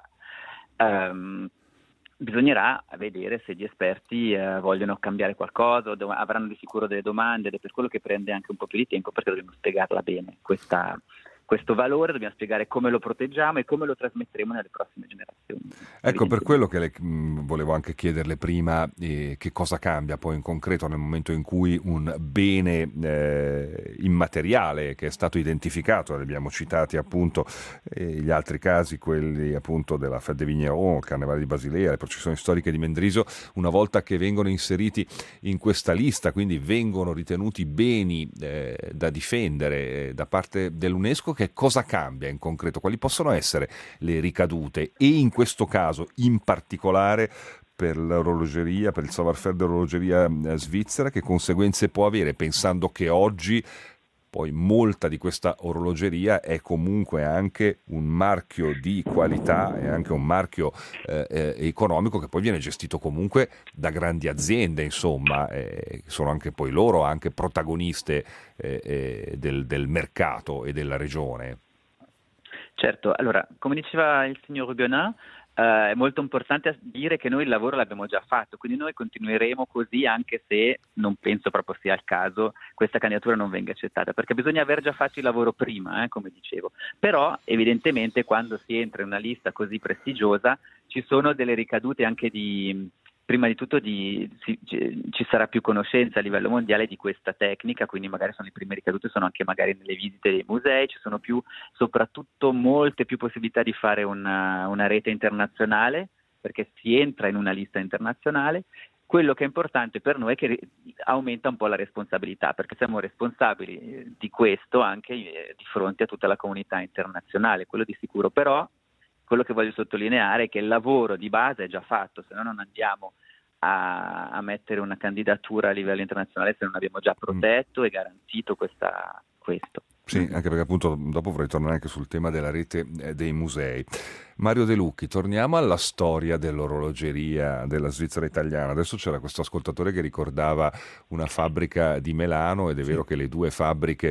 Um, bisognerà vedere se gli esperti eh, vogliono cambiare qualcosa, do- avranno di sicuro delle domande, ed è per quello che prende anche un po' più di tempo, perché dobbiamo spiegarla bene questa questo valore, dobbiamo spiegare come lo proteggiamo e come lo trasmetteremo nelle prossime generazioni. Ecco, per quello che le, mh, volevo anche chiederle prima eh, che cosa cambia poi in concreto nel momento in cui un bene eh, immateriale che è stato identificato, li abbiamo citati appunto eh, gli altri casi, quelli appunto della Fête de Vigneron, il Carnevale di Basilea, le processioni storiche di Mendrisio, una volta che vengono inseriti in questa lista, quindi vengono ritenuti beni eh, da difendere eh, da parte dell'UNESCO, che cosa cambia in concreto? Quali possono essere le ricadute? E in questo caso, in particolare per l'orologeria, per il savoir-faire dell'orologeria svizzera, che conseguenze può avere, pensando che oggi poi molta di questa orologeria è comunque anche un marchio di qualità e anche un marchio eh, eh, economico che poi viene gestito comunque da grandi aziende, insomma, eh, sono anche poi loro anche protagoniste eh, eh, del, del mercato e della regione. Certo, allora, come diceva il signor Huguenin, eh, è molto importante dire che noi il lavoro l'abbiamo già fatto, quindi noi continueremo così anche se non penso proprio sia il caso questa candidatura non venga accettata, perché bisogna aver già fatto il lavoro prima, eh, come dicevo. Però evidentemente quando si entra in una lista così prestigiosa ci sono delle ricadute anche di... Prima di tutto di, si, ci sarà più conoscenza a livello mondiale di questa tecnica, quindi magari sono le prime ricadute, sono anche magari nelle visite dei musei, ci sono più, soprattutto molte più possibilità di fare una, una rete internazionale, perché si entra in una lista internazionale. Quello che è importante per noi è che aumenta un po' la responsabilità, perché siamo responsabili di questo anche di fronte a tutta la comunità internazionale, quello di sicuro. Però quello che voglio sottolineare è che il lavoro di base è già fatto, se no non andiamo a, a mettere una candidatura a livello internazionale se non abbiamo già protetto mm. e garantito questa, questo. Sì, anche perché appunto dopo vorrei tornare anche sul tema della rete dei musei. Mario De Lucchi, torniamo alla storia dell'orologeria della Svizzera italiana. Adesso c'era questo ascoltatore che ricordava una fabbrica di Melano, ed è vero che le due fabbriche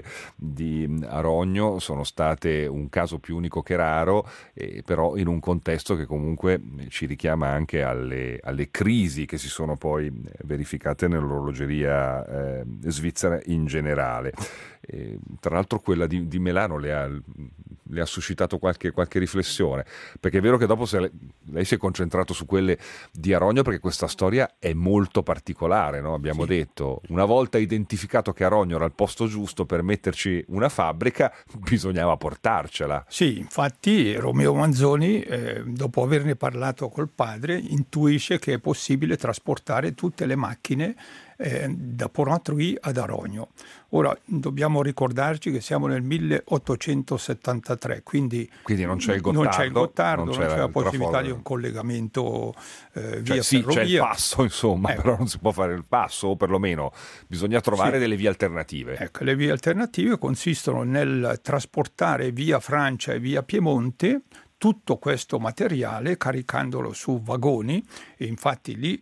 di Arogno sono state un caso più unico che raro, eh, però in un contesto che comunque ci richiama anche alle, alle crisi che si sono poi verificate nell'orologeria eh, svizzera in generale. E, tra l'altro quella di, di Melano le ha, le ha suscitato qualche, qualche riflessione, perché è vero che dopo se lei, lei si è concentrato su quelle di Arogno perché questa storia è molto particolare, no? Abbiamo sì. detto, una volta identificato che Arogno era il posto giusto per metterci una fabbrica, bisognava portarcela. Sì, infatti Romeo Manzoni, eh, dopo averne parlato col padre, intuisce che è possibile trasportare tutte le macchine eh, da Porrentruy ad Arogno. Ora dobbiamo ricordarci che siamo nel milleottocentosettantatré, quindi, quindi non c'è il Gottardo, non c'è, il Gottardo, non c'è, non c'è la possibilità traforo. di un collegamento eh, via cioè, sì, ferrovia. c'è il passo, insomma, ecco. Però non si può fare il passo, o perlomeno bisogna trovare sì. delle vie alternative. Ecco, le vie alternative consistono nel trasportare via Francia e via Piemonte tutto questo materiale caricandolo su vagoni, e infatti lì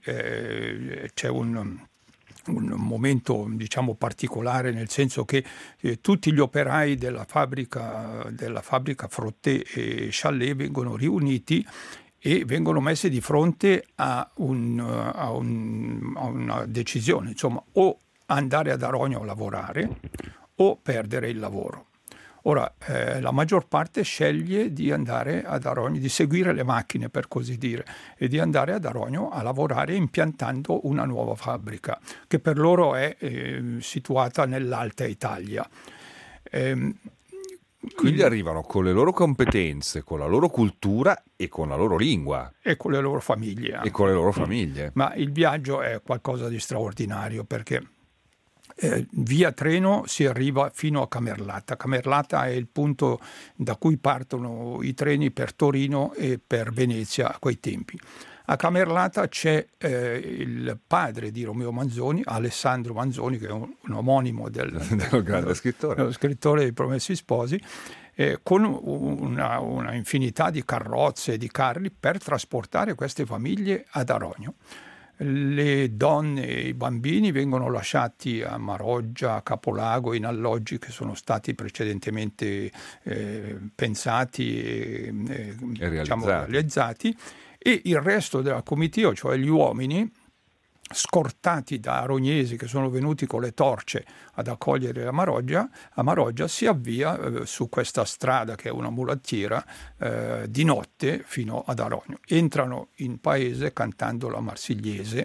eh, c'è un... un momento diciamo particolare, nel senso che eh, tutti gli operai della fabbrica della fabbrica Frotté e Chalet vengono riuniti e vengono messi di fronte a, un, a, un, a una decisione, insomma, o andare ad Arogno a lavorare o perdere il lavoro. Ora, eh, la maggior parte sceglie di andare ad Arogno, di seguire le macchine per così dire, e di andare ad Arogno a lavorare impiantando una nuova fabbrica, che per loro è eh, situata nell'Alta Italia. Eh, Quindi arrivano con le loro competenze, con la loro cultura e con la loro lingua. E con le loro famiglie. Anche. E con le loro famiglie. Ma il viaggio è qualcosa di straordinario, perché Eh, via treno si arriva fino a Camerlata. Camerlata è il punto da cui partono i treni per Torino e per Venezia a quei tempi. A Camerlata c'è eh, il padre di Romeo Manzoni, Alessandro Manzoni, che è un, un omonimo del, del grande scrittore. dello scrittore dei Promessi Sposi, eh, con una, una infinità di carrozze e di carri per trasportare queste famiglie ad Arogno. Le donne e i bambini vengono lasciati a Maroggia, a Capolago, in alloggi che sono stati precedentemente eh, pensati e, e, e diciamo, realizzati, e il resto della comitiva, cioè gli uomini, scortati da arognesi che sono venuti con le torce ad accogliere a Maroggia, a Maroggia si avvia eh, su questa strada che è una mulattiera eh, di notte fino ad Arogno. Entrano in paese cantando la Marsigliese,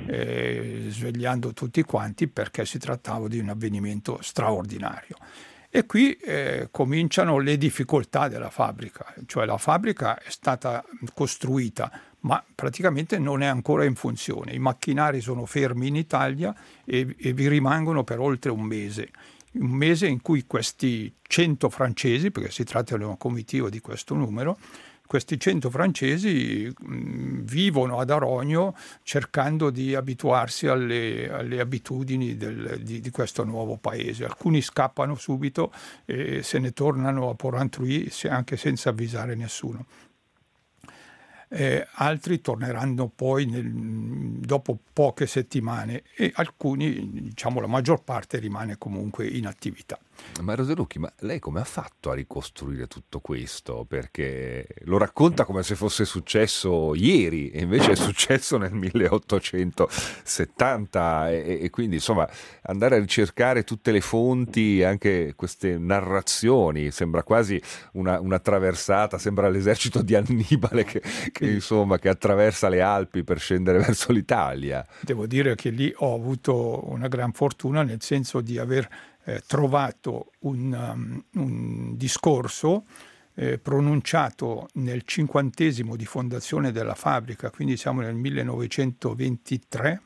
eh, svegliando tutti quanti, perché si trattava di un avvenimento straordinario. E qui eh, cominciano le difficoltà della fabbrica, cioè la fabbrica è stata costruita ma praticamente non è ancora in funzione. I macchinari sono fermi in Italia e, e vi rimangono per oltre un mese. Un mese in cui questi cento francesi, perché si tratta di una comitiva di questo numero, questi cento francesi mh, vivono ad Arogno cercando di abituarsi alle, alle abitudini del, di, di questo nuovo paese. Alcuni scappano subito e se ne tornano a Porrentruy anche senza avvisare nessuno. Eh, altri torneranno poi nel, dopo poche settimane e alcuni, diciamo la maggior parte, rimane comunque in attività. Mario De Lucchi, ma lei come ha fatto a ricostruire tutto questo? Perché lo racconta come se fosse successo ieri e invece è successo nel milleottocentosettanta e, e quindi insomma andare a ricercare tutte le fonti, anche queste narrazioni, sembra quasi una, una traversata, sembra l'esercito di Annibale che, che, insomma, che attraversa le Alpi per scendere verso l'Italia. Devo dire che lì ho avuto una gran fortuna, nel senso di aver eh, trovato un, um, un discorso eh, pronunciato nel cinquantesimo di fondazione della fabbrica, quindi siamo nel millenovecentoventitré,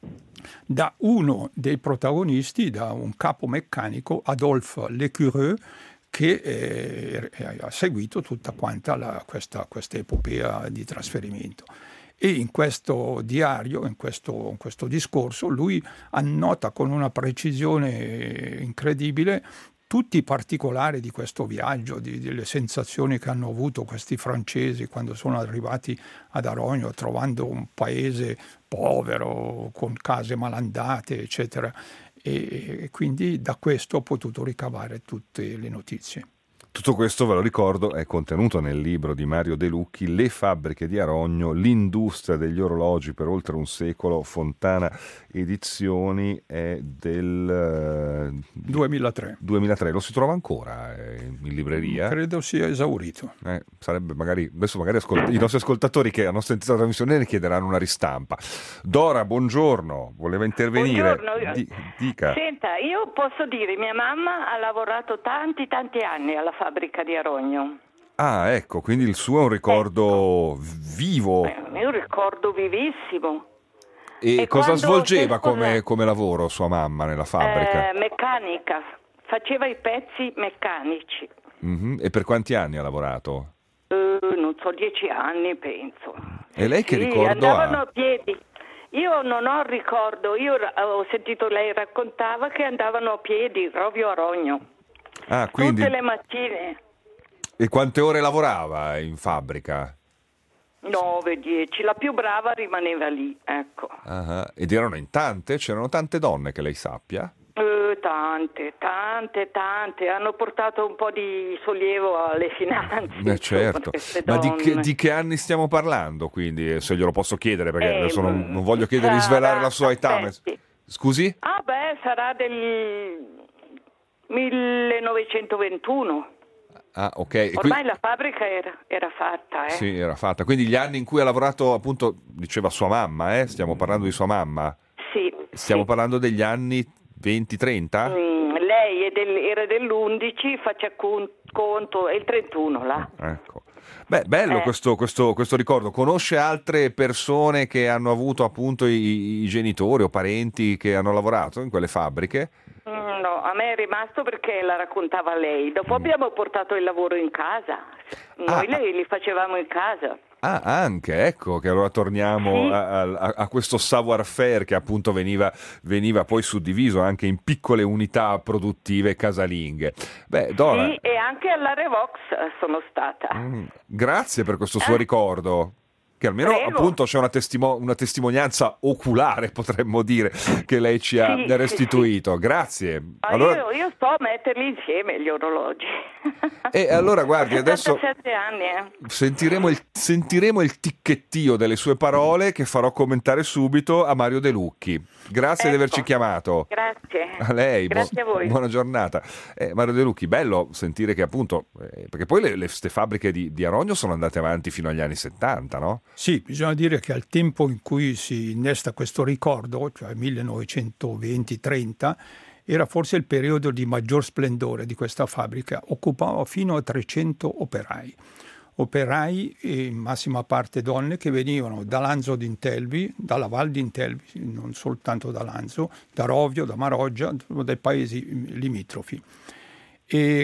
da uno dei protagonisti, da un capo meccanico, Adolphe Lecureux, che eh, ha seguito tutta quanta la, questa, questa epopea di trasferimento. E in questo diario, in questo, in questo discorso, lui annota con una precisione incredibile tutti i particolari di questo viaggio, di, delle sensazioni che hanno avuto questi francesi quando sono arrivati ad Arogno, trovando un paese povero, con case malandate, eccetera. E, e quindi da questo ho potuto ricavare tutte le notizie. Tutto questo, ve lo ricordo, è contenuto nel libro di Mario De Lucchi, Le fabbriche di Arogno, l'industria degli orologi per oltre un secolo. Fontana Edizioni, è del uh, duemilatré. duemilatré. Lo si trova ancora eh, in libreria? Credo sia esaurito. Eh, sarebbe magari, adesso magari ascolt- i nostri ascoltatori che hanno sentito la trasmissione ne chiederanno una ristampa. Dora, buongiorno, voleva intervenire. Buongiorno. Di- dica. Senta, io posso dire, mia mamma ha lavorato tanti tanti anni alla fabbrica di Arogno. Ah, ecco, quindi il suo è un ricordo vivo. È un ricordo vivissimo. E, E cosa quando svolgeva si sposa- come, come lavoro sua mamma nella fabbrica? Eh, meccanica, faceva i pezzi meccanici. Mhm. E per quanti anni ha lavorato? Eh, non so, dieci anni penso. E lei che Sì, ricordo andavano ha? a piedi. Io non ho ricordo, io ra- ho sentito lei raccontava che andavano a piedi proprio a Arogno. Ah, quindi... Tutte le mattine. E quante ore lavorava in fabbrica? nove dieci, la più brava rimaneva lì, ecco. Ah, ed erano in tante? C'erano tante donne che lei sappia? Eh, tante, tante, tante. Hanno portato un po' di sollievo alle finanze. Eh, insomma, certo. queste Ma di che, donne. di che anni stiamo parlando, quindi, se glielo posso chiedere, perché Eh, adesso non, non voglio chiedere di sarà- svelare la sua età. ma- aspetti. Scusi? Ah beh, sarà del millenovecentoventuno. Ah, ok. E qui- Ormai la fabbrica era, era fatta, eh. Sì, era fatta. Quindi gli anni in cui ha lavorato, appunto, diceva sua mamma, eh? Stiamo parlando di sua mamma. Sì, Stiamo sì. parlando degli anni venti trenta? Mm, lei è del- era dell'undici, faccia con- conto, è il trentuno là. Ecco. Beh, bello Eh. questo, questo, questo ricordo. Conosce altre persone che hanno avuto appunto i, i genitori o parenti che hanno lavorato in quelle fabbriche? Mm, No, a me è rimasto perché la raccontava lei. Dopo abbiamo portato il lavoro in casa. Noi Ah. le- li facevamo in casa. Ah, anche, ecco, che allora torniamo Sì. a, a- a questo savoir-faire che appunto veniva, veniva poi suddiviso anche in piccole unità produttive casalinghe. Beh, Dora, Sì, e anche alla Revox sono stata. mm, grazie per questo suo Eh. ricordo. Che almeno Prego. appunto c'è una, testimo- una testimonianza oculare, potremmo dire, che lei ci ha Sì, sì, restituito. Grazie. Ma Allora, io, io sto a metterli insieme gli orologi. E allora, guardi, adesso- settantasette anni, eh. sentiremo il, sentiremo il ticchettio delle sue parole che farò commentare subito a Mario De Lucchi. Grazie di Ecco. averci chiamato. Grazie. A lei, Grazie buon- a voi. buona giornata. Eh, Mario De Lucchi, bello sentire che appunto, eh, perché poi le, le ste fabbriche di, di Arogno sono andate avanti fino agli anni settanta, no? Sì, bisogna dire che al tempo in cui si innesta questo ricordo, cioè millenovecentoventi trenta, era forse il periodo di maggior splendore di questa fabbrica, occupava fino a trecento operai. Operai, e in massima parte donne, che venivano da Lanzo d'Intelvi, dalla Val d'Intelvi, non soltanto da Lanzo, da Rovio, da Maroggia, dai paesi limitrofi. E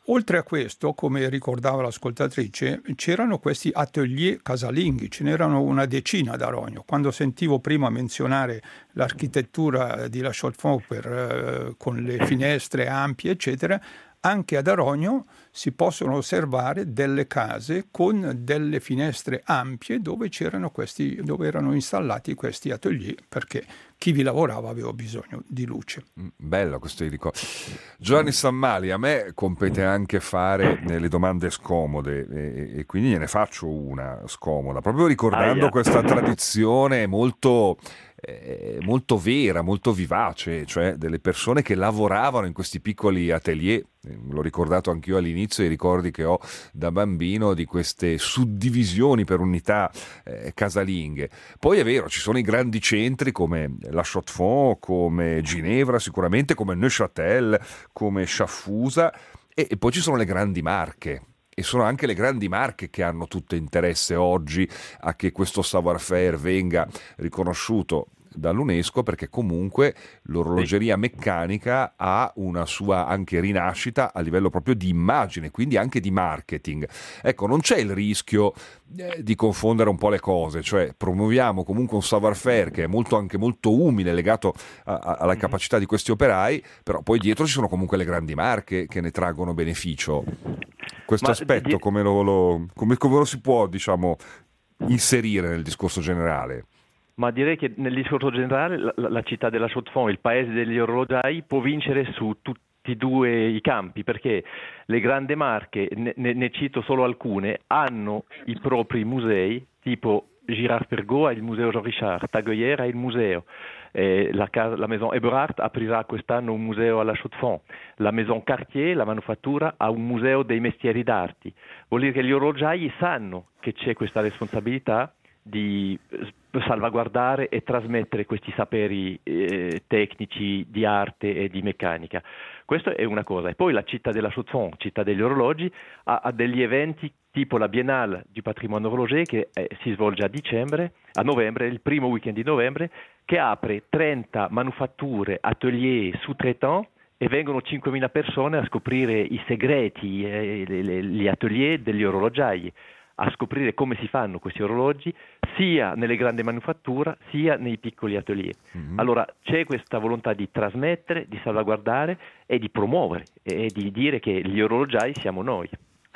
Oltre a questo, come ricordava l'ascoltatrice, c'erano questi atelier casalinghi, ce n'erano una decina ad Arogno. Quando sentivo prima menzionare l'architettura di La Chaux-de-Fonds per, eh, con le finestre ampie, eccetera, anche ad Arogno si possono osservare delle case con delle finestre ampie dove c'erano questi, dove erano installati questi atelier, perché chi vi lavorava aveva bisogno di luce. Bello questo ricordo. Giovanni Sammali, a me compete anche fare le domande scomode e, e quindi ne faccio una scomoda, proprio ricordando Aia. questa tradizione molto eh, molto vera, molto vivace, cioè delle persone che lavoravano in questi piccoli atelier. L'ho ricordato anch'io all'inizio, i ricordi che ho da bambino di queste suddivisioni per unità eh, casalinghe. Poi è vero, ci sono i grandi centri come La Chaux-de-Fonds, come Ginevra sicuramente, come Neuchâtel, come Sciaffusa e, e poi ci sono le grandi Marche. E sono anche le grandi Marche che hanno tutto interesse oggi a che questo savoir-faire venga riconosciuto dall'UNESCO, perché comunque l'orologeria meccanica ha una sua anche rinascita a livello proprio di immagine, quindi anche di marketing. Ecco, non c'è il rischio eh, di confondere un po' le cose, cioè promuoviamo comunque un savoir-faire che è molto anche molto umile, legato a, a, alla capacità di questi operai, però poi dietro ci sono comunque le grandi marche che ne traggono beneficio. Questo Ma aspetto di- come lo, lo- come, come lo si può, diciamo, inserire nel discorso generale? Ma direi che nel discorso generale la, la- la città della Chaux-de-Fonds, il paese degli orologiai, può vincere su tutti e due i campi, perché le grandi marche, ne, ne- ne cito solo alcune, hanno i propri musei, tipo Girard-Perregaux ha il museo Jean Richard, Tag Heuer ha il museo, eh, la, casa- la Maison Eberhard aprirà quest'anno un museo alla Chaux-de-Fonds, la Maison Cartier, la manufattura, ha un museo dei mestieri d'arti. Vuol dire che gli orologiai sanno che c'è questa responsabilità di salvaguardare e trasmettere questi saperi eh, tecnici di arte e di meccanica. Questa è una cosa. E poi la città della Chaux-de-Fonds, città degli orologi, ha, ha degli eventi tipo la Biennale du Patrimoine Horloger che eh, si svolge a dicembre, a novembre, il primo weekend di novembre, che apre trenta manufatture, atelier, sous-traitants e vengono cinquemila persone a scoprire i segreti, eh, le- le- gli atelier degli orologiai, a scoprire come si fanno questi orologi sia nelle grandi manufatture sia nei piccoli atelier. Mhm. Allora c'è questa volontà di trasmettere, di salvaguardare e di promuovere e di dire che gli orologiai siamo noi.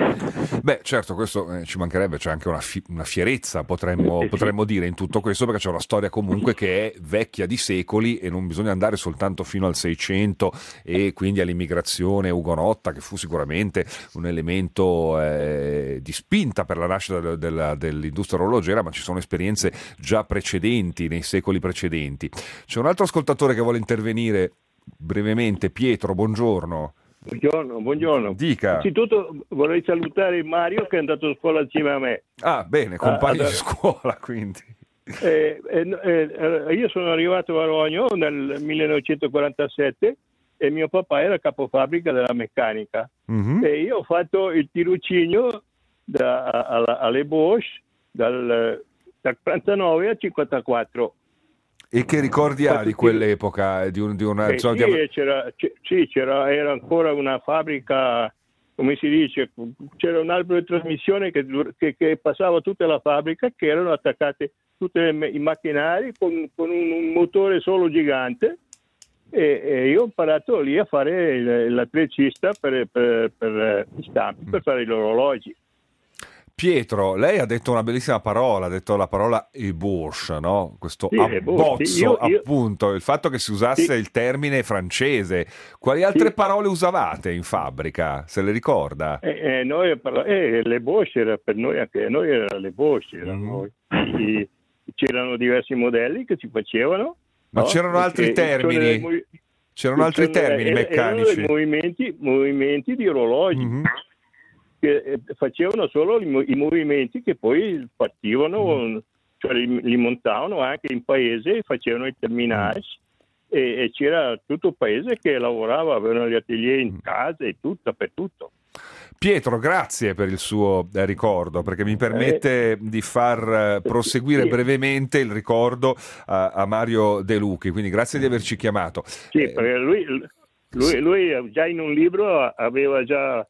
Beh, certo, questo eh, ci mancherebbe, c'è anche una, fi- una fierezza, potremmo, Eh sì. potremmo dire, in tutto questo, perché c'è una storia comunque che è vecchia di secoli e non bisogna andare soltanto fino al Seicento e quindi all'immigrazione ugonotta, che fu sicuramente un elemento eh, di spinta per la nascita de- della- dell'industria orologera, ma ci sono esperienze già precedenti, nei secoli precedenti. C'è un altro ascoltatore che vuole intervenire brevemente. Pietro, buongiorno. Buongiorno, buongiorno. Dica. Innanzitutto vorrei salutare Mario che è andato a scuola insieme a me. Ah, bene, compagni Ah, di scuola, quindi. Eh, eh, eh, io sono arrivato a Rogno nel millenovecentoquarantasette e mio papà era capofabbrica della meccanica. Mhm. E io ho fatto il tirocinio da, alla- alle Bosch dal, dal quarantanove al cinquantaquattro. E che ricordi ha di quell'epoca? Di un, di una, Eh, insomma, sì, di- e c'era, c- sì, c'era, era ancora una fabbrica, come si dice, c'era un albero di trasmissione che, dur- che- che passava tutta la fabbrica, che erano attaccate tutti i macchinari con, con un, un motore solo gigante e, e io ho imparato lì a fare il- l'atleticista per, per, per gli stampi, per fare gli orologi. Pietro, lei ha detto una bellissima parola, ha detto la parola ébauche, no? Questo Sì, ébauche, abbozzo, sì, io- io- appunto, il fatto che si usasse Sì. il termine francese. Quali altre Sì. parole usavate in fabbrica? Se le ricorda? E, e noi parla- eh, le Bosch era per noi, anche noi era le Bosch, erano- Mhm. i- c'erano diversi modelli che si facevano. Ma no? c'erano altri Perché sono termini? dei movi- C'erano altri sono- termini er- meccanici? Erano dei movimenti, movimenti di orologi Mhm. che eh, facevano solo i, mo- i movimenti che poi partivano, Mm. cioè li, li montavano anche in paese, facevano i terminali e, e c'era tutto il paese che lavorava, avevano gli atelier in casa e tutto, dappertutto. Pietro, grazie per il suo eh, ricordo, perché mi permette di far eh, proseguire sì. brevemente il ricordo a, a Mario De Lucchi, quindi grazie di averci chiamato. Sì, Eh, perché lui, lui, lui già in un libro aveva già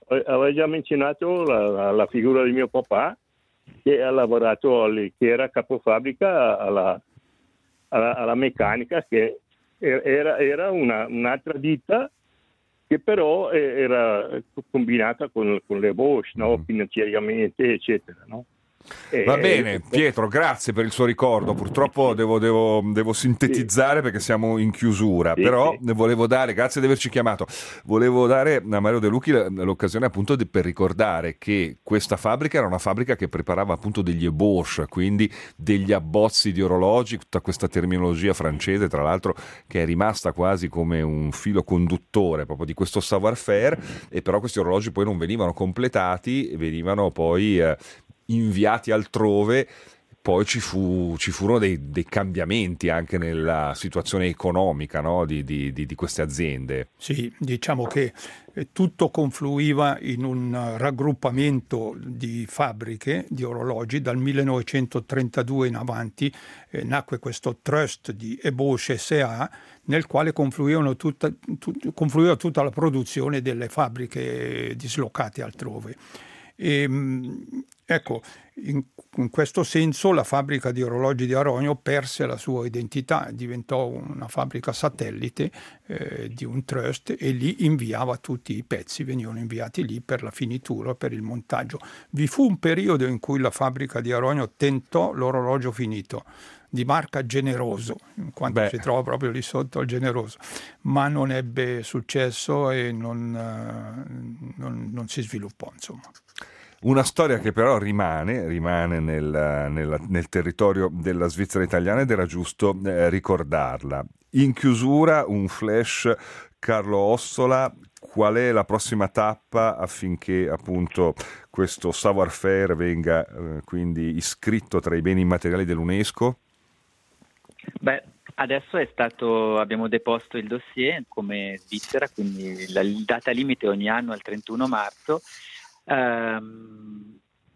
eh, aveva già menzionato la, la, la figura di mio papà, che ha lavorato, alle, che era capofabbrica alla, alla, alla meccanica, che era, era una, un'altra ditta che però era combinata con, con le Bosch, no? Finanziariamente, eccetera, no? Va E- bene, Pietro, grazie per il suo ricordo. Purtroppo devo, devo- devo sintetizzare perché siamo in chiusura, Sì, però sì. volevo dare, grazie di averci chiamato, volevo dare a Mario De Lucchi l- l'occasione appunto di- per ricordare che questa fabbrica era una fabbrica che preparava appunto degli ébauches, quindi degli abbozzi di orologi, tutta questa terminologia francese, tra l'altro, che è rimasta quasi come un filo conduttore proprio di questo savoir-faire, e però questi orologi poi non venivano completati, venivano poi eh, inviati altrove. Poi ci, fu, ci furono dei, dei cambiamenti anche nella situazione economica, no? di, di- di- di queste aziende. Sì, diciamo che eh, tutto confluiva in un eh, raggruppamento di fabbriche di orologi. Dal millenovecentotrentadue in avanti eh, nacque questo trust di Ébauche S A, nel quale confluivano tutta, tut- confluiva tutta la produzione delle fabbriche dislocate altrove. E, mh, ecco, in, in questo senso la fabbrica di orologi di Arogno perse la sua identità, diventò una fabbrica satellite eh, di un trust, e lì inviava tutti i pezzi, venivano inviati lì per la finitura, per il montaggio. Vi fu un periodo in cui la fabbrica di Arogno tentò l'orologio finito, di marca Generoso, in quanto Beh. si trova proprio lì sotto al Generoso, ma non ebbe successo e non, eh, non- non si sviluppò, insomma. Una storia che però rimane, rimane nel, nella- nel territorio della Svizzera italiana, ed era giusto eh, ricordarla. In chiusura un flash, Carlo Ossola, qual è la prossima tappa affinché appunto questo savoir-faire venga eh, quindi iscritto tra i beni immateriali dell'UNESCO? Beh, adesso è stato, abbiamo deposto il dossier come Svizzera, quindi la il data limite ogni anno è il trentuno marzo. Ehm,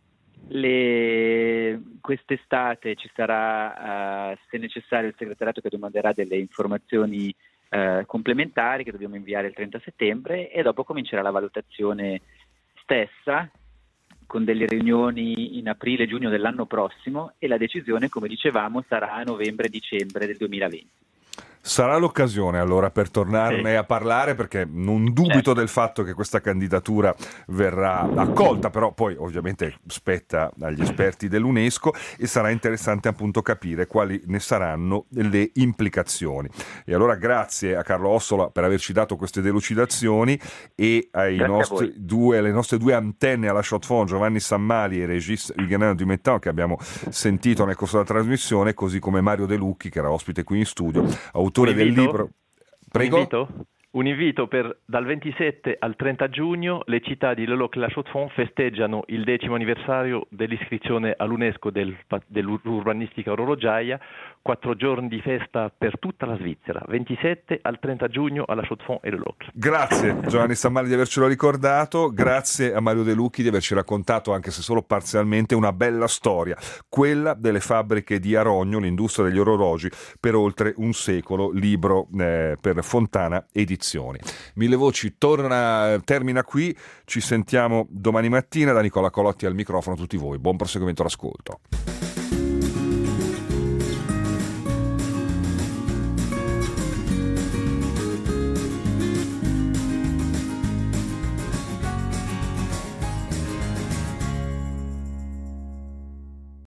le- quest'estate ci sarà, eh, se necessario, il segretariato che domanderà delle informazioni eh, complementari che dobbiamo inviare il trenta settembre, e dopo comincerà la valutazione stessa, con delle riunioni in aprile-giugno dell'anno prossimo, e la decisione, come dicevamo, sarà a novembre-dicembre del duemilaventi. Sarà l'occasione allora per tornarne Sì. a parlare, perché non dubito Certo. del fatto che questa candidatura verrà accolta, però poi ovviamente spetta agli esperti dell'UNESCO, e sarà interessante appunto capire quali ne saranno le implicazioni. E allora grazie a Carlo Ossola per averci dato queste delucidazioni, e ai Grazie a nostri voi. due, alle nostre due antenne alla Chaux de Fonds, Giovanni Sammali e Régis Huguenin Dumettan, che abbiamo sentito nel corso della trasmissione, così come Mario De Lucchi, che era ospite qui in studio, autore Un del invito? libro. Prego? Un invito? Un invito per dal ventisette al trenta giugno le città di Le Locle e la Chaux-de-Fonds festeggiano il decimo anniversario dell'iscrizione all'UNESCO del, dell'urbanistica orologiaia, quattro giorni di festa per tutta la Svizzera, ventisette al trenta giugno alla Chaux-de-Fonds e Le Locle. Grazie Giovanni Sammali di avercelo ricordato, grazie a Mario De Lucchi di averci raccontato, anche se solo parzialmente, una bella storia, quella delle fabbriche di Arogno, l'industria degli orologi per oltre un secolo, libro eh, per Fontana Edizioni. Mille Voci torna, termina qui, ci sentiamo domani mattina. Da Nicola Colotti al microfono, a tutti voi, buon proseguimento all'ascolto.